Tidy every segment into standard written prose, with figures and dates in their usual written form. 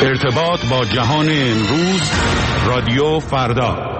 ارتباط با جهان امروز، رادیو فردا.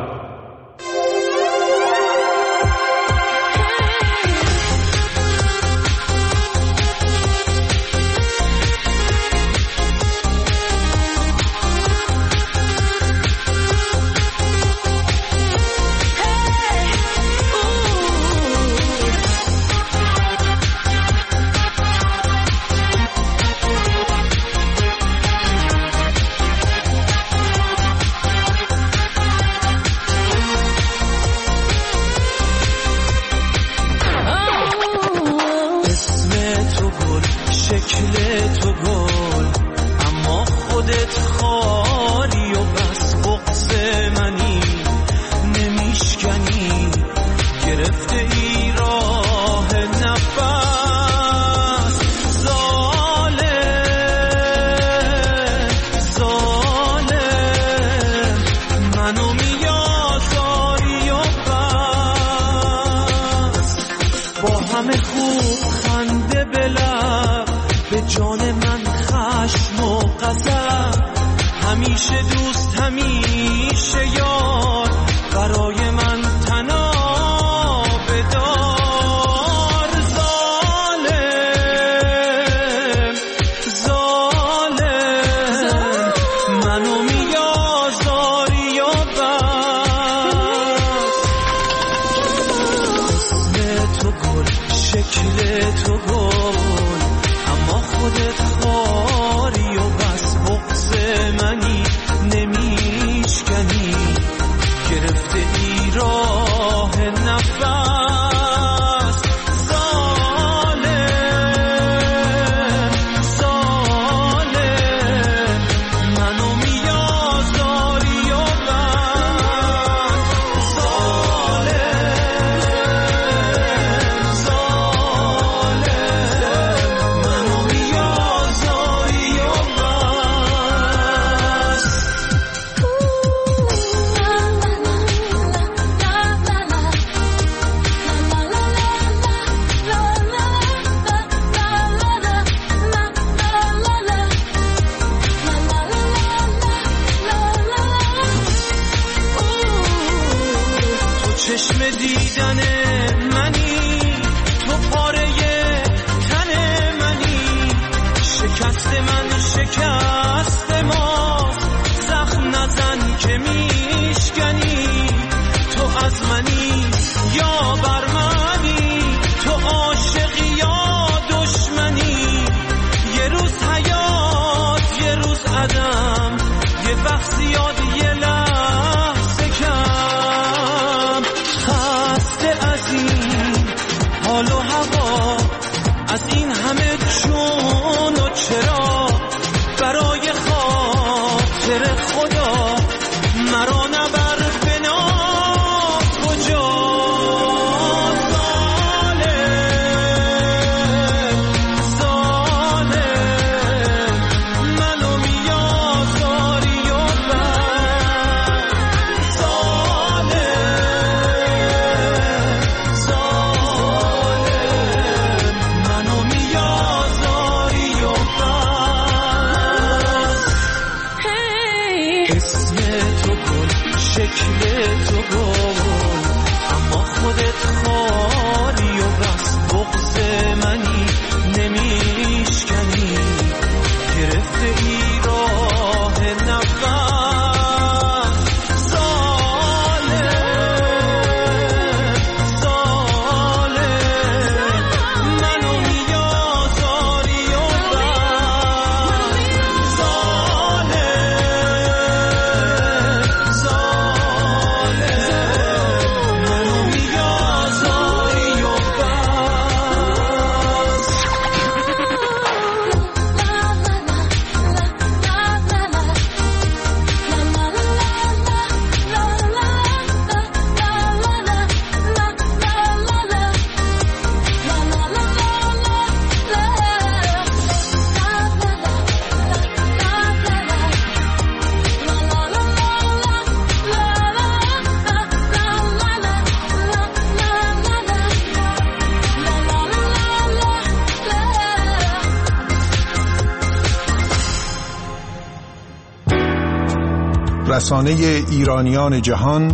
رسانه ایرانیان جهان،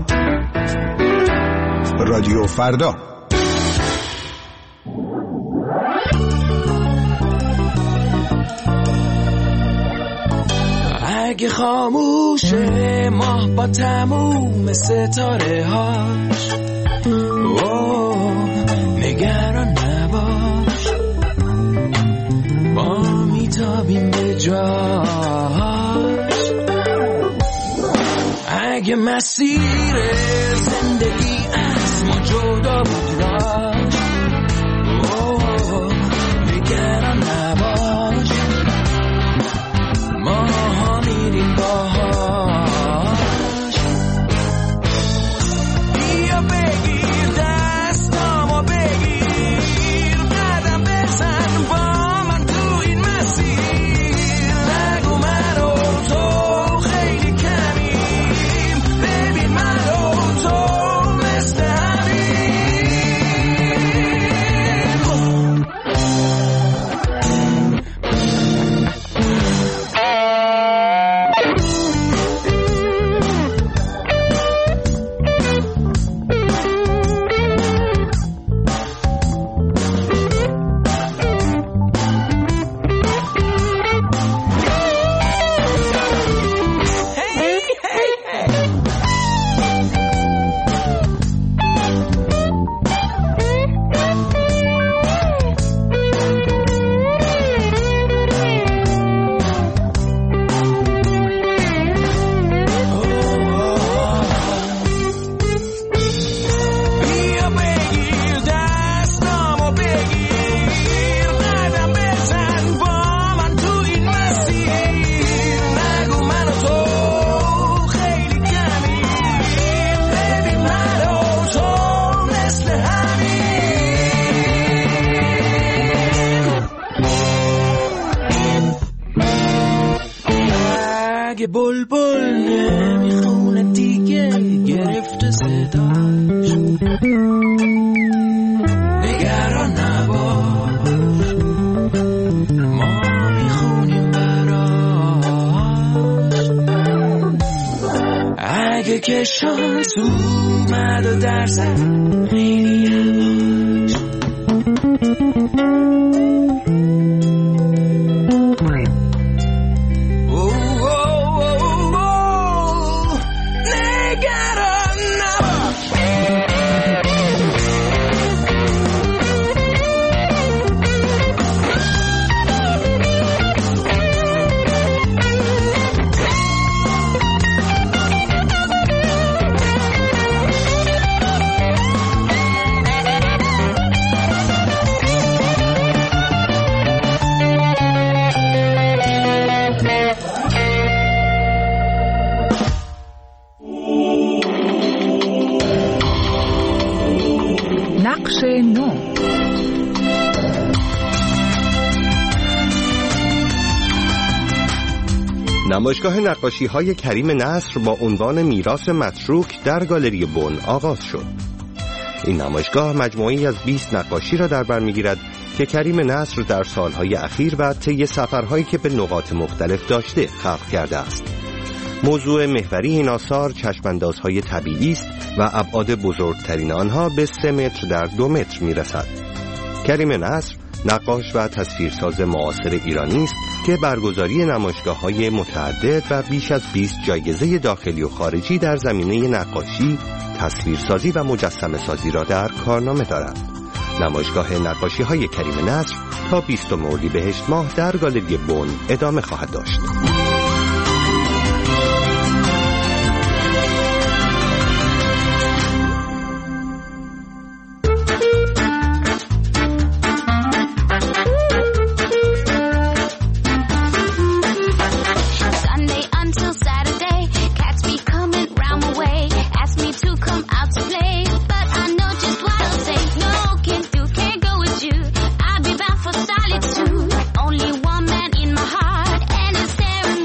رادیو فردا. اگه خاموشه ماه با تموم ستاره هاش، نگران نباش، ما میتابیم به جاش. اگه مسیر زندگی از ما جدا بود راش، نگران نباش، ما میریم باهاش. بیا بگیر دستامو بگیر، قدم بزن با من تو این مسیر. نگو من و تو خیلی کمیم، ببین من و تو مثل بلبل نمیخونه دیگه، گرفته صداش. نگران نباش، ما میخونیم براش. اگه که شانس اومد و در زد خیلی یواش. نمایشگاه نقاشی‌های کریم نصر با عنوان میراث متروک در گالری بن آغاز شد. این نمایشگاه مجموعه‌ای از 20 نقاشی را در بر می‌گیرد که کریم نصر در سالهای اخیر و طی سفرهایی که به نقاط مختلف داشته خلق کرده است. موضوع محوری این آثار چشماندازهای طبیعی است و ابعاد بزرگترین آنها به 3 متر در 2 متر می‌رسد. کریم نصر نقاش و تصویرساز معاصر ایرانی است که برگزاری نمایشگاه‌های متعدد و بیش از 20 جایزه داخلی و خارجی در زمینه نقاشی، تصویرسازی و مجسمه‌سازی را در کارنامه دارد. نمایشگاه نقاشی‌های کریم نصر تا 20 اردیبهشت ماه در گالری بن ادامه خواهد داشت. Only one man in my heart, and it's there.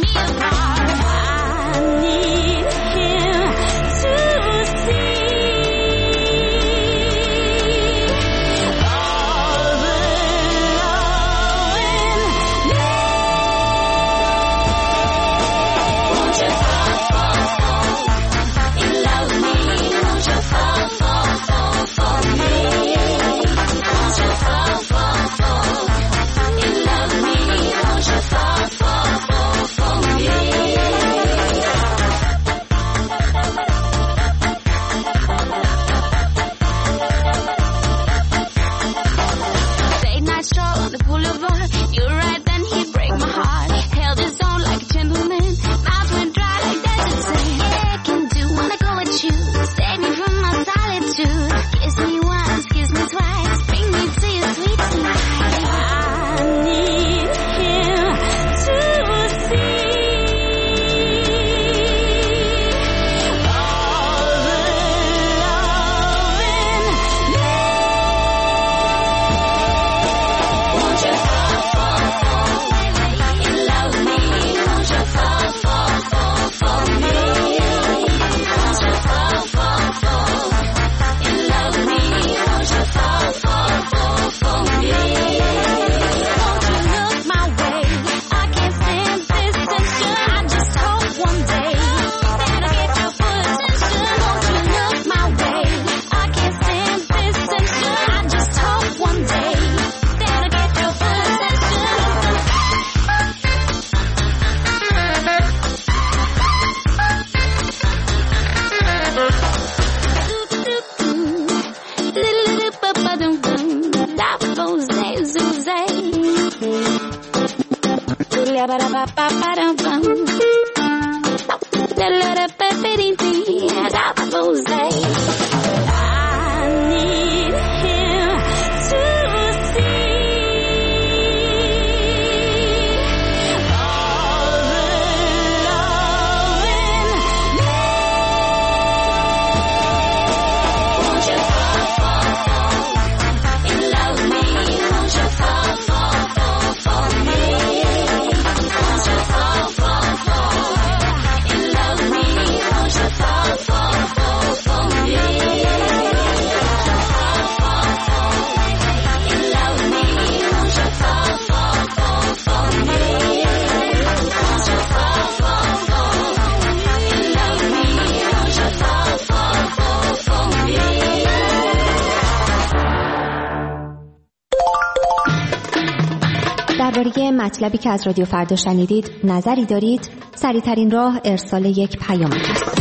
درباره مطلبی که از رادیو فردا شنیدید نظری دارید؟ سریع‌ترین راه ارسال یک پیام است.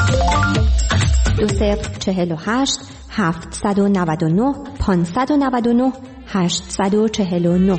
2048 799 599 849.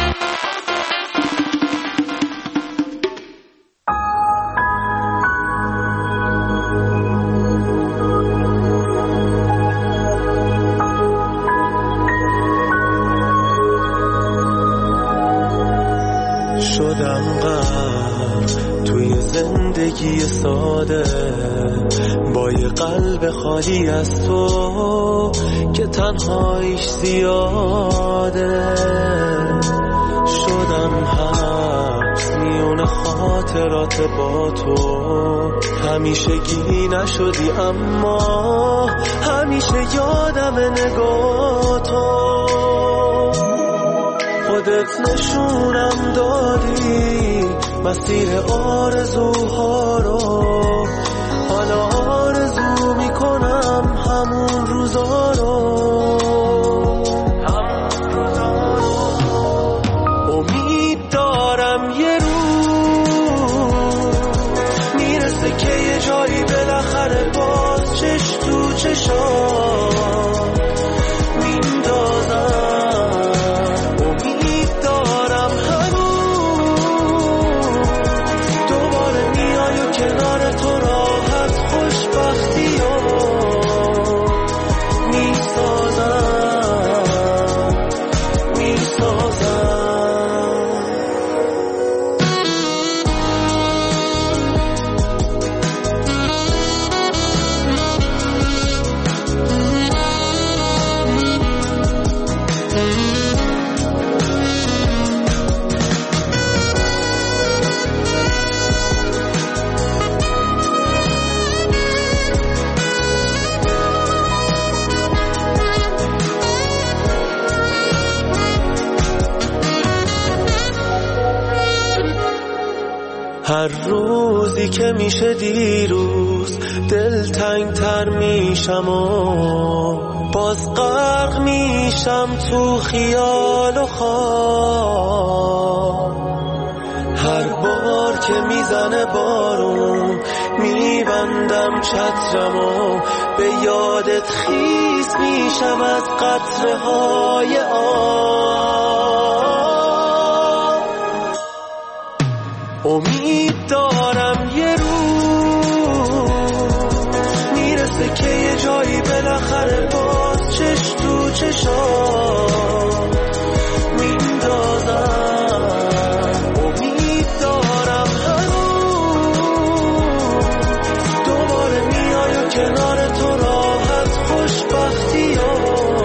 شدم غرق توی زندگی ساده با یه قلب خالی از تو که تنهاییش زیاده. شدم حبس میون خاطرات با تو، همیشگی نشدی اما همیشه یادم نگاه تو. خودت نشونم دادی مسیر آرزوها رو، حالا آرزو میکنم همون روزا رو. امید دارم یه روز میرسه که یه جایی بالاخره باز چش تو چشام میندازم. هر روزی که میشه دیروز دلتنگ تر میشم و باز غرق میشم تو خیال و خواب. هر بار که میزنه بارون میبندم چترم و به یادت خیس میشم از قطره های آب. امید دارم یه روز میرسه که یه جایی بالاخره باز چش تو چشام میندازم. امید دارم هنوز دوباره میای و کنار تو راحت خوشبختی ها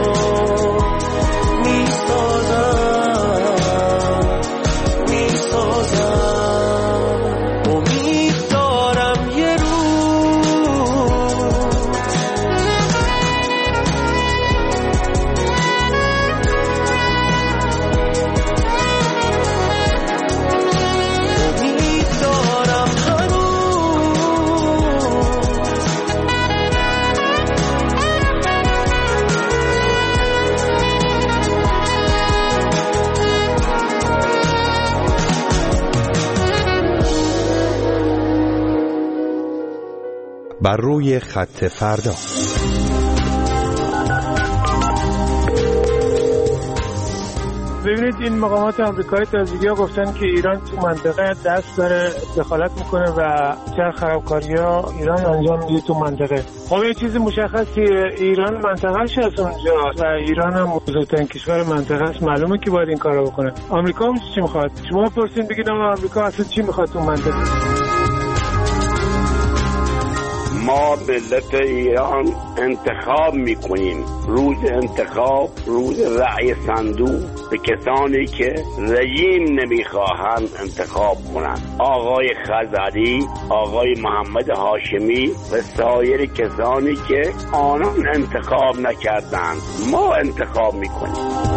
بر روی خط فردا. ببینید این مقامات آمریکایی تازگی‌ها گفتن که ایران تو منطقه دست داره دخالت میکنه و چه خرابکاری‌ها ایران انجام میده تو منطقه. خب یه چیزی مشخصه ایران منطقه‌اش هست اونجا و ایران هم بزرگترین کشور منطقه است، معلومه که باید این کارو بکنه. آمریکا هم چی میخواد؟ شما پرسین بگید آمریکا اصلا چی میخواد تو منطقه؟ ما ملت ایران انتخاب میکنیم، روز انتخاب روز رأی صندوق به کسانی که رژیم نمیخواهند انتخاب کنند. آقای خزعلی، آقای محمد هاشمی و سایر کسانی که آنان انتخاب نکردند ما انتخاب میکنیم.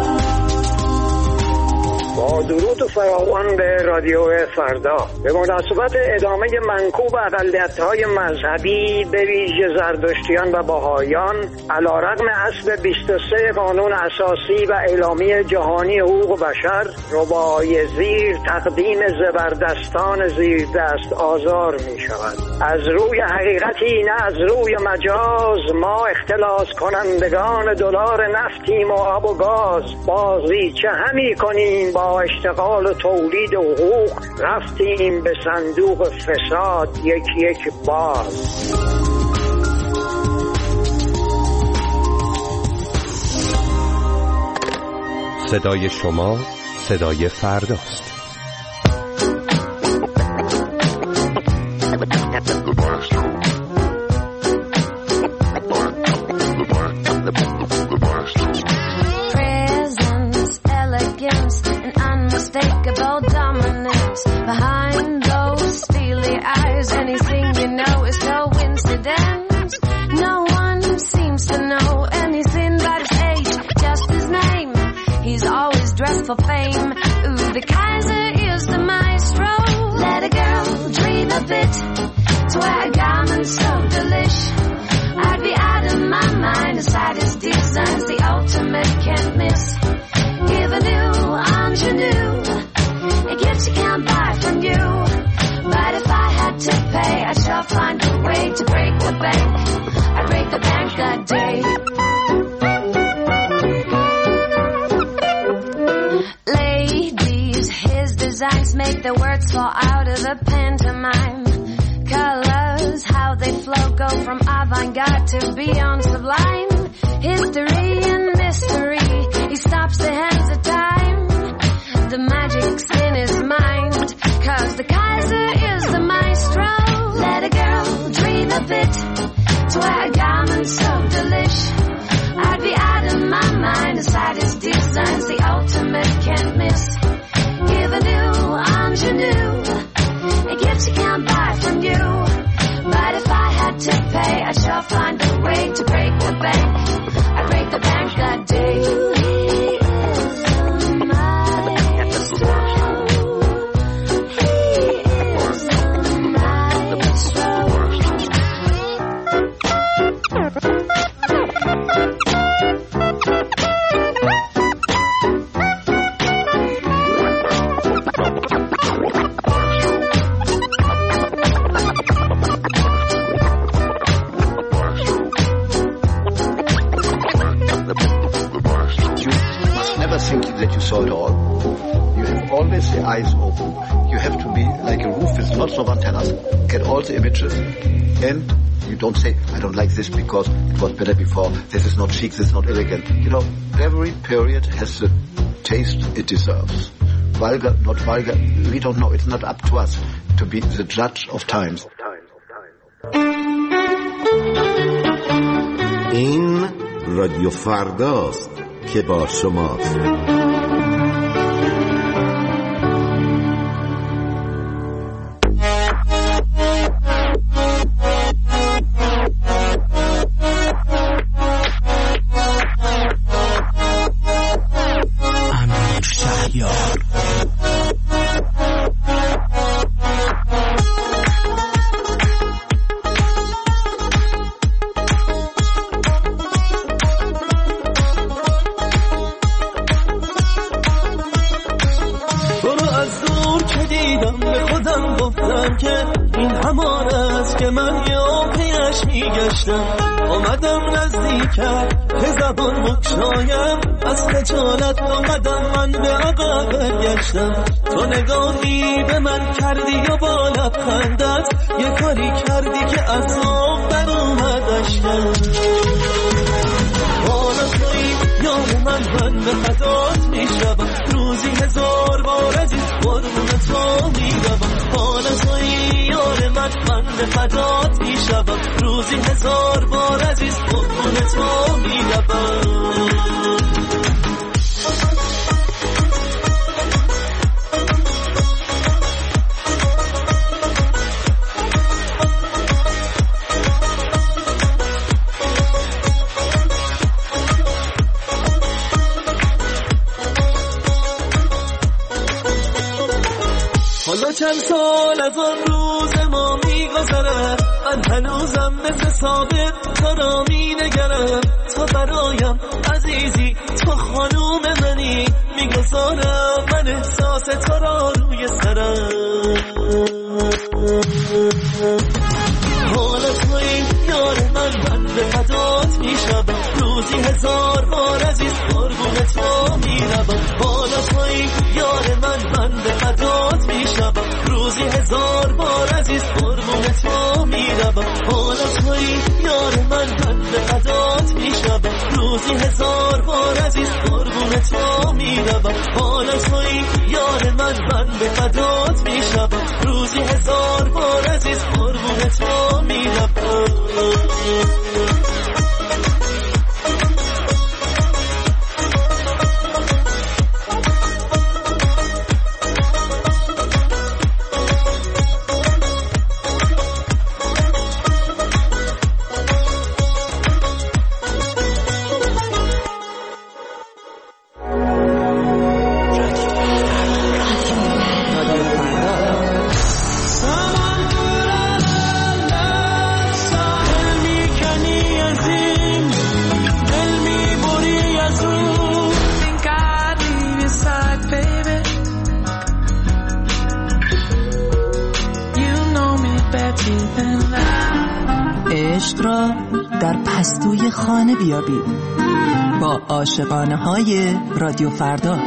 با درود و فراوان به رادیو فردا، به مناسبت ادامه منکوب اقلیت‌های مذهبی به ویژه زرتشتیان و بهائیان علیرغم اصل 23 قانون اساسی و اعلامیه جهانی حقوق بشر، ربای زیر تقدیم زبردستان زیر دست آزار می شود. از روی حقیقتی نه از روی مجاز، ما اختلاس کنندگان دلار نفتیم و آب و گاز. بازی چه همی کنیم با اشتغال و تولید حقوق، رفتیم به صندوق فساد یک یک باز. صدای شما صدای فرداست. Unmistakable dominance behind those steely eyes. Anything you know is no coincidence. No one seems to know anything but his age, just his name. He's always dressed for fame. Ooh, the Kaiser is the maestro. Let a girl dream a bit to wear a garment so delish. I'd be out of my mind aside his designs, the ultimate can't miss. Give a new ingenue, a gift you can't buy from you. But if I had to pay, I shall find a way to break the bank. I break the bank that day. Ladies, his designs make the words fall out of the pantomime. Colors, how they flow, go from avant-garde to beyond sublime. History and mystery, he stops the hands of time. The magic's in his mind, 'cause the Kaiser is the maestro. Let a girl dream a bit to wear a garment so delish. I'd be out of my mind aside his designs, the ultimate can't miss. Give a new ingenue, a gift you can't buy from you. But if I had to pay, I shall find a way to break the bank. I break the bank that day. Always the eyes open. You have to be like a roof with lots of antennas. Get all the images, and you don't say, I don't like this because it was better before. This is not chic, this is not elegant. You know, every period has the taste it deserves. Vulgar, not vulgar, we don't know. It's not up to us to be the judge of times. این رادیو فرداست که با شماست. آمدم نزدیکت که زبان بکشایم از خجالت دو قدم من به عقب برگشتم. تو نگاهی به من کردی و با لبخندت یه کاری کردی که از آب در اومد اشکم. حالا تویی یار من به فدات میشوم، روزی 1000 بار عزیز قربون تو میروم. حالا تویی یار من به فدات میشوم، روزی 1000 بار عزیز قربون تو میروم. حالا چند سال از آن روز ما میگذره، من هنوزم مثل سابق تو را مینگرم. تو برایم عزیزی، تو خانوم منی، میگذارم من احساس تو را روی سرم. حالا توی یار من به فدات میشم، روزی 1000 بار عزیز قربون تو میروم. حالا توی یار من به فدات میشم، روزی 1000 بار عزیز قربون تو میروم. حالا توی یار من به فدات میشم، روزی 1000 بار عزیز قربون تو میروم. حالا توی یار من به فدات میشم، روزی 1000 بار عزیز قربون تو میروم. عشق را در پستوی خانه بیابید با عاشقانه های رادیو فردا.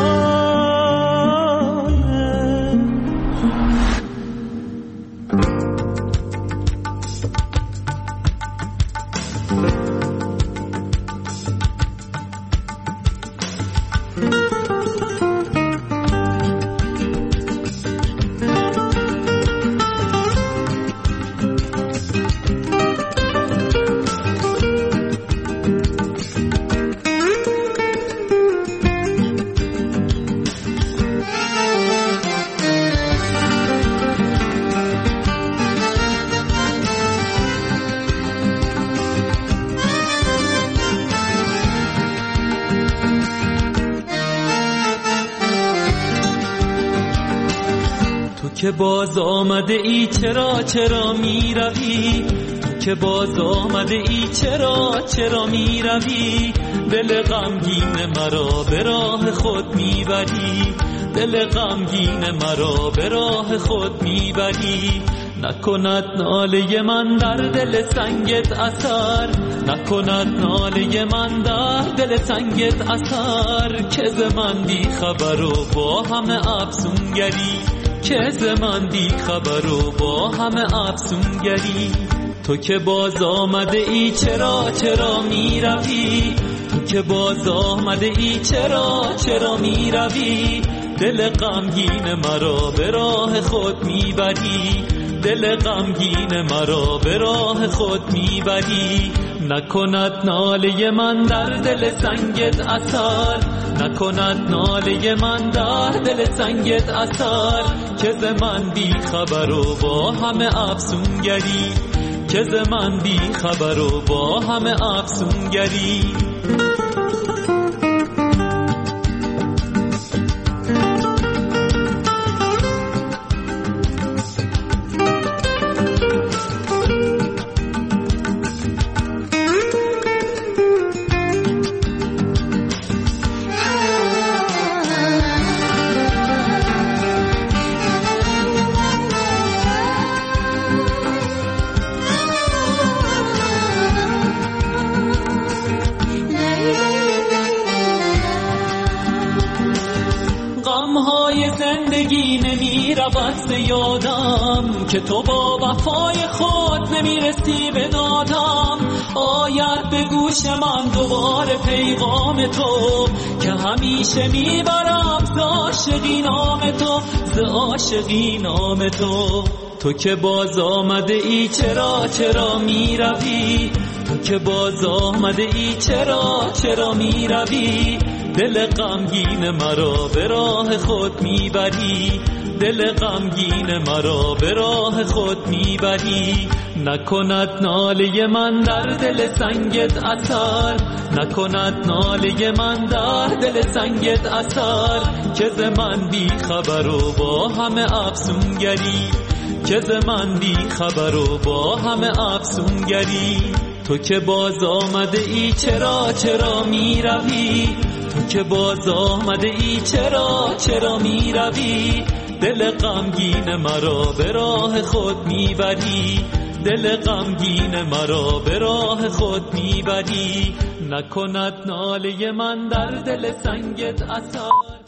که باز آمده ای چرا می روی؟ تو که باز آمده ای چرا می روی؟ دل غمگین مرا به راه خود می بری، دل غمگین مرا به راه خود می بری. نکند ناله من در دل سنگت اثر، نکند ناله من در دل سنگت اثر. که ز من بی خبر و با همه افسونگری، که ز من بی خبر و با همه افسونگری. تو که باز آمده ای چرا می روی؟ تو که باز آمده ای چرا می روی؟ دل غمگین مرا به راه خود می بری، دل غمگین مرا به راه خود می بری. نکند ناله من در دل سنگت اثر، نکند ناله من در دل سنگت اثر. که ز من بی خبر و با همه افسونگری، که ز من بی خبر و با همه افسونگری. شود به یادم که تو با وفای خود نمیرسی به دادم. آید به گوش من دوباره پیغام تو که همیشه میبرم ز عاشقی نام تو، ز عاشقی نام تو. تو که باز آمده ای چرا میروی؟ تو که باز آمده ای چرا میروی؟ دل غمگین مرا به راه خود میبری، دل غمگین مرا به راه خود میبری. نکند ناله من در دل سنگت اثر، نکند ناله من در دل سنگت اثر. که ز من بی خبر و با همه افسونگری، که ز من بی خبر و با همه افسونگری. تو که باز آمده ای چرا میروی؟ تو که باز آمده ای چرا میروی؟ دل غمگین مرا به راه خود میبری، دل غمگین مرا به راه خود میبری. نکند ناله من در دل سنگت اثر.